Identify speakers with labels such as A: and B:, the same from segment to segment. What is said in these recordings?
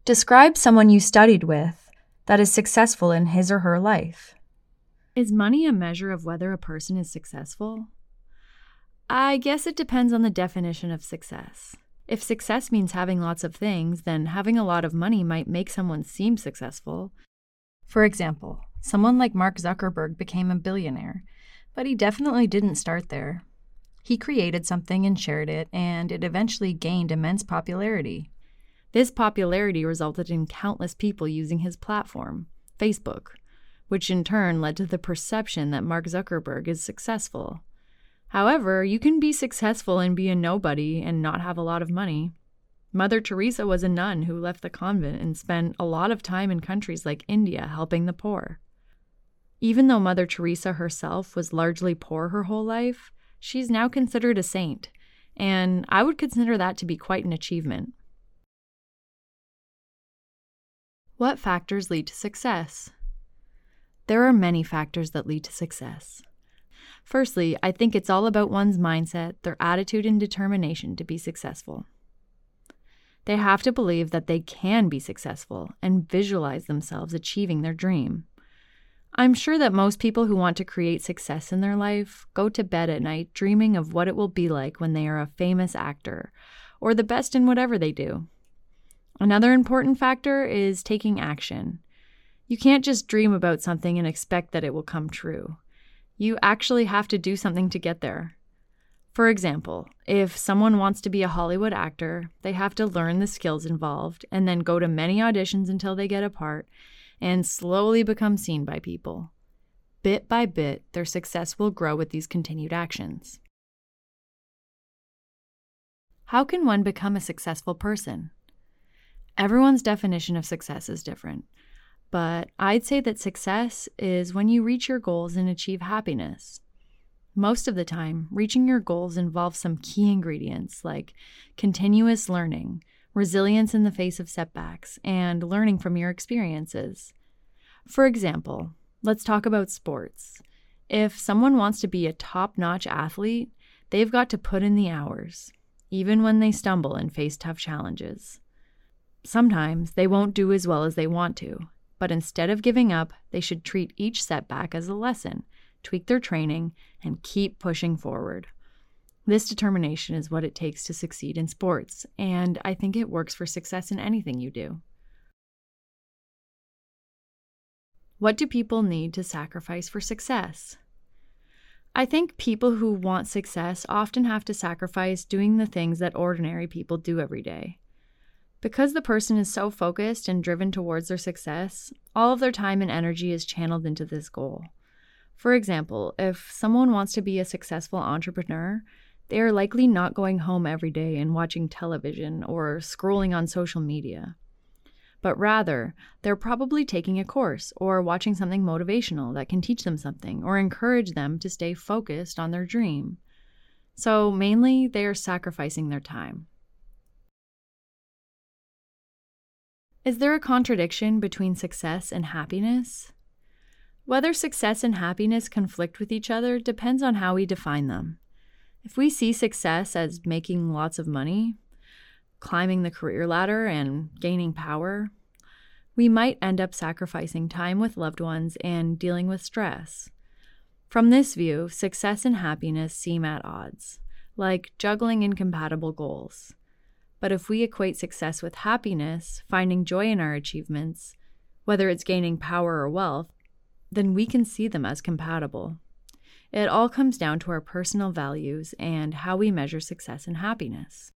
A: Describe someone you studied with that is successful in his or her life.
B: Is money a measure of whether a person is successful? I guess it depends on the definition of success. If success means having lots of things, then having a lot of money might make someone seem successful.
A: For example, someone like Mark Zuckerberg became a billionaire, but he definitely didn't start there. He created something and shared it, and it eventually gained immense popularity.
B: This popularity resulted in countless people using his platform, Facebook, which in turn led to the perception that Mark Zuckerberg is successful. However, you can be successful and be a nobody and not have a lot of money. Mother Teresa was a nun who left the convent and spent a lot of time in countries like India helping the poor. Even though Mother Teresa herself was largely poor her whole life, she's now considered a saint, and I would consider that to be quite an achievement. What factors lead to success? There are many factors that lead to success. Firstly, I think it's all about one's mindset, their attitude and determination to be successful. They have to believe that they can be successful and visualize themselves achieving their dream. I'm sure that most people who want to create success in their life go to bed at night dreaming of what it will be like when they are a famous actor or the best in whatever they do. Another important factor is taking action. You can't just dream about something and expect that it will come true. You actually have to do something to get there. For example, if someone wants to be a Hollywood actor, they have to learn the skills involved and then go to many auditions until they get a part and slowly become seen by people. Bit by bit, their success will grow with these continued actions. How can one become a successful person? Everyone's definition of success is different, but I'd say that success is when you reach your goals and achieve happiness. Most of the time, reaching your goals involves some key ingredients like continuous learning, resilience in the face of setbacks, and learning from your experiences. For example, let's talk about sports. If someone wants to be a top-notch athlete, they've got to put in the hours, even when they stumble and face tough challenges. Sometimes they won't do as well as they want to, but instead of giving up, they should treat each setback as a lesson, tweak their training, and keep pushing forward. This determination is what it takes to succeed in sports, and I think it works for success in anything you do. What do people need to sacrifice for success? I think people who want success often have to sacrifice doing the things that ordinary people do every day. Because the person is so focused and driven towards their success, all of their time and energy is channeled into this goal. For example, if someone wants to be a successful entrepreneur, they are likely not going home every day and watching television or scrolling on social media. But rather, they're probably taking a course or watching something motivational that can teach them something or encourage them to stay focused on their dream. So mainly, they are sacrificing their time. Is there a contradiction between success and happiness? Whether success and happiness conflict with each other depends on how we define them. If we see success as making lots of money, climbing the career ladder, and gaining power, we might end up sacrificing time with loved ones and dealing with stress. From this view, success and happiness seem at odds, like juggling incompatible goals. But if we equate success with happiness, finding joy in our achievements, whether it's gaining power or wealth, then we can see them as compatible. It all comes down to our personal values and how we measure success and happiness.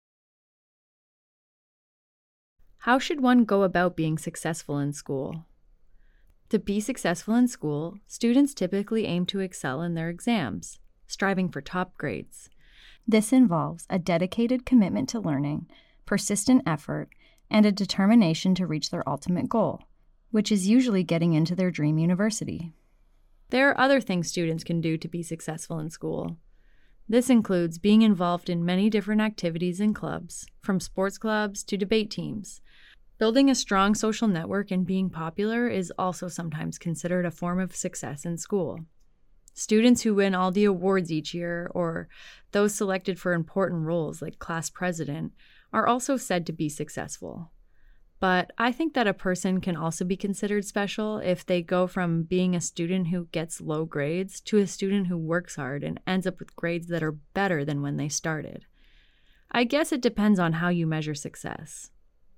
B: How should one go about being successful in school? To be successful in school, students typically aim to excel in their exams, striving for top grades.
A: This involves a dedicated commitment to learning, persistent effort, and a determination to reach their ultimate goal, which is usually getting into their dream university.
B: There are other things students can do to be successful in school. This includes being involved in many different activities and clubs, from sports clubs to debate teams. Building a strong social network and being popular is also sometimes considered a form of success in school. Students who win all the awards each year, or those selected for important roles like class president, are also said to be successful. But I think that a person can also be considered special if they go from being a student who gets low grades to a student who works hard and ends up with grades that are better than when they started. I guess it depends on how you measure success.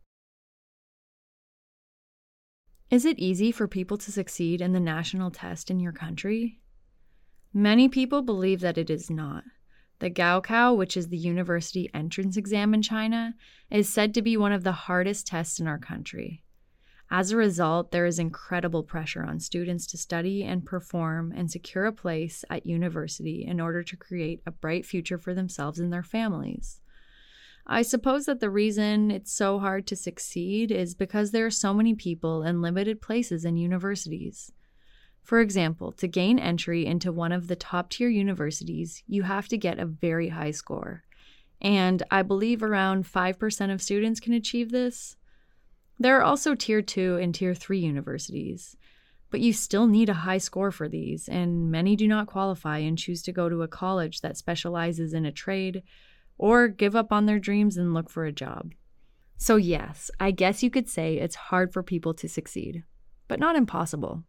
B: Is it easy for people to succeed in the national test in your country? Many people believe that it is not. The Gaokao, which is the university entrance exam in China, is said to be one of the hardest tests in our country. As a result, there is incredible pressure on students to study and perform and secure a place at university in order to create a bright future for themselves and their families. I suppose that the reason it's so hard to succeed is because there are so many people and limited places in universities. For example, to gain entry into one of the top-tier universities, you have to get a very high score. And I believe around 5% of students can achieve this. There are also Tier 2 and Tier 3 universities, but you still need a high score for these, and many do not qualify and choose to go to a college that specializes in a trade or give up on their dreams and look for a job. So yes, I guess you could say it's hard for people to succeed, but not impossible.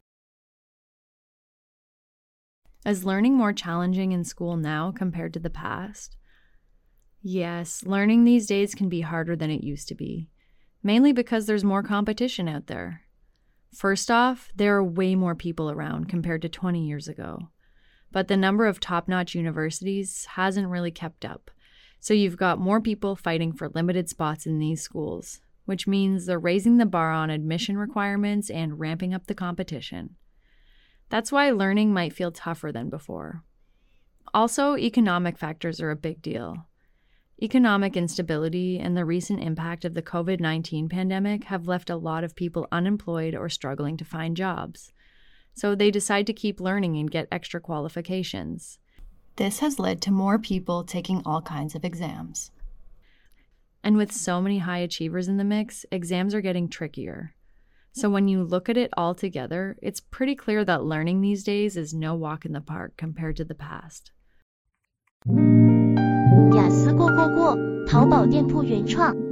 B: Is learning more challenging in school now compared to the past? Yes, learning these days can be harder than it used to be, mainly because there's more competition out there. First off, there are way more people around compared to 20 years ago, but the number of top-notch universities hasn't really kept up, so you've got more people fighting for limited spots in these schools, which means they're raising the bar on admission requirements and ramping up the competition. That's why learning might feel tougher than before. Also, economic factors are a big deal. Economic instability and the recent impact of the COVID-19 pandemic have left a lot of people unemployed or struggling to find jobs. So they decide to keep learning and get extra qualifications.
A: This has led to more people taking all kinds of exams.
B: And with so many high achievers in the mix, exams are getting trickier. So when you look at it all together, it's pretty clear that learning these days is no walk in the park compared to the past.
C: 雅思过，淘宝店铺原创。